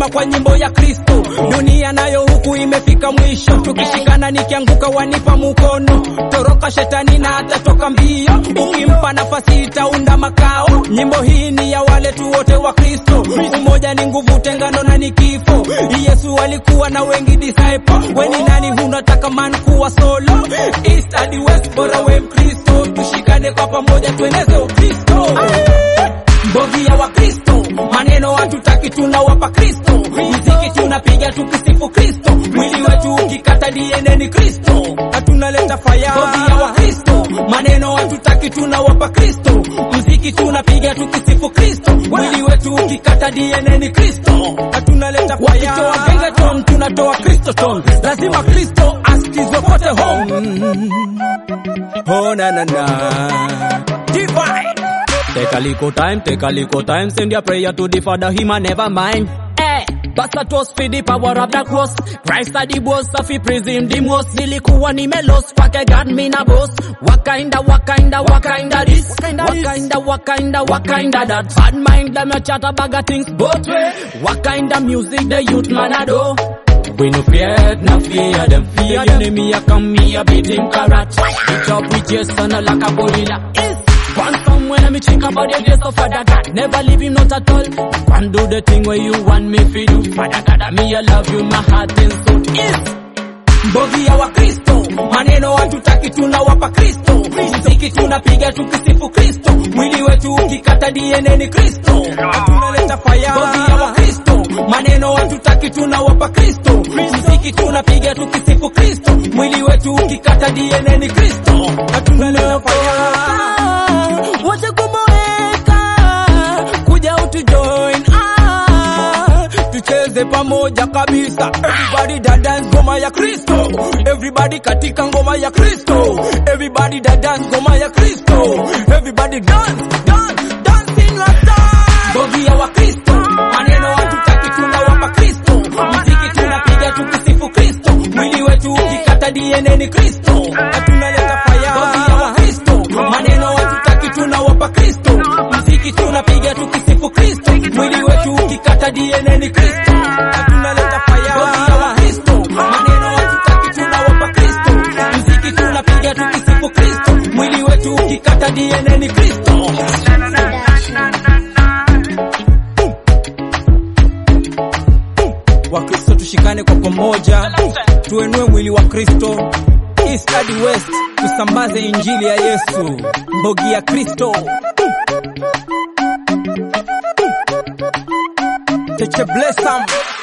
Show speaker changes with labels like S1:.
S1: naimba kwa nyimbo ya Kristo. Dunia nayo huku imefika mwisho, tukishikana nikianguka wanipa mkono. Toroka shetani na atatoka mbio, ukimpa nafasi itaunda makao. Nyimbo hii ni ya wale tu wote wa Kristo, umoja ni nguvu, tengano na ni kifo. Yesu alikuwa na wengi disciple, weni nani hunataka man kuwa solo? East hadi west bora we Mkristo, tushikane kwa pamoja tueneze Ukristo. Mbogi ya wa Kristo, maneno hatutaki tunawapa Kristo. Muziki tunapiga tukisifu Kristo, mwili wetu ukikata DNA ni Kristo, hatunaleta fire. Mbogi ya wa Kristo, maneno hatutaki tunawapa Kristo. Muziki tunapiga tukisifu Kristo, mwili wetu ukikata DNA ni Kristo, hatunaleta fire. Wakitoa gengeton tunatoa Kristo ton, lazima Kristo asikizwe kote home. Oh na na na divine. Take a little time, send your prayer to the Father, him and never mind. Hey, but that was for the power of the cross. Christ are the boss, of he praise him the most. Nilikuwa nimelost, fuck God me na boss. What kinda this? What kinda that? Bad mind, them a chat about a things both way. What kinda music the youth man a do? We no fear them. Fear the enemy a come me a beat him karat. Beat up with your son like a gorilla. One song when me think about the grace of Father God, never leave him not at all. One do the thing where you want me to do. Father God, me I love you, my heart and soul is. Mbogi ya wa Kristo, maneno hatutaki tunawapa Kristo. Muziki tunapiga tukisifu Kristo, mwili wetu ukikata DNA ni Kristo, hatunaleta fire. Mbogi ya wa Kristo, maneno hatutaki tunawapa Kristo. Muziki tunapiga tukisifu Kristo, mwili wetu ukikata DNA ni Kristo, hatunaleta fire. Wacha kumoweka, kuja utujoin, tucheze pamoja kabisa. Everybody that dance ngoma ya Kristo, everybody katika ngoma ya Kristo, everybody that dance ngoma ya Kristo, everybody dancing like that. Mbogi ya wa Kristo, maneno hatutaki tunawapa Kristo. Muziki tunapiga tukisifu Kristo, mwili wetu ukikata DNA ni Kristo, hatunaleta fire. Mbogi ya wa Kristo, maneno hatutaki tunawapa Kristo. Muziki tunapiga tukisifu Kristo, mwili wetu ukikata DNA ni Kristo, hatunaleta fire. Mbogi ya wa Kristo, maneno hatutaki tunawapa Kristo. Muziki tunapiga tukisifu Kristo, mwili wetu ukikata DNA ni Kristo. Wa Kristo tushikane kwa pamoja, tuenue mwili wa Kristo. East hadi west tusambaze injili ya Yesu. Mbogi ya Kristo. Teche bless them.